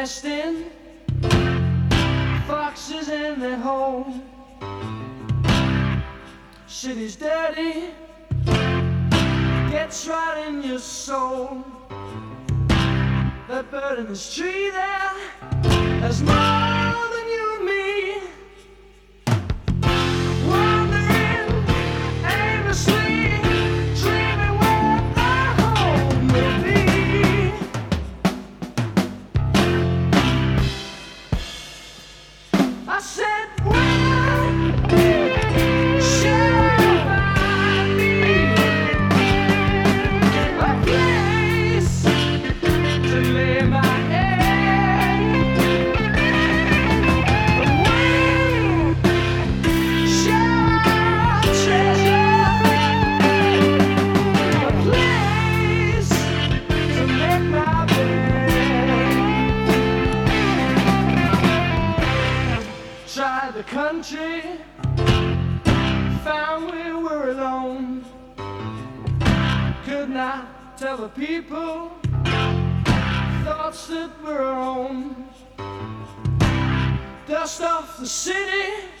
nesting, foxes in their home. City's dirty, gets right in your soul. That bird in this tree there has more than you and me. Wandering aimlessly, dreaming where our home will be. I said, where shall I find me a place to lay my head? Where shall I treasure a place to make my bed? Tried the country, found we were alone. Could not tell the people thoughts that were our own. Dust off the city,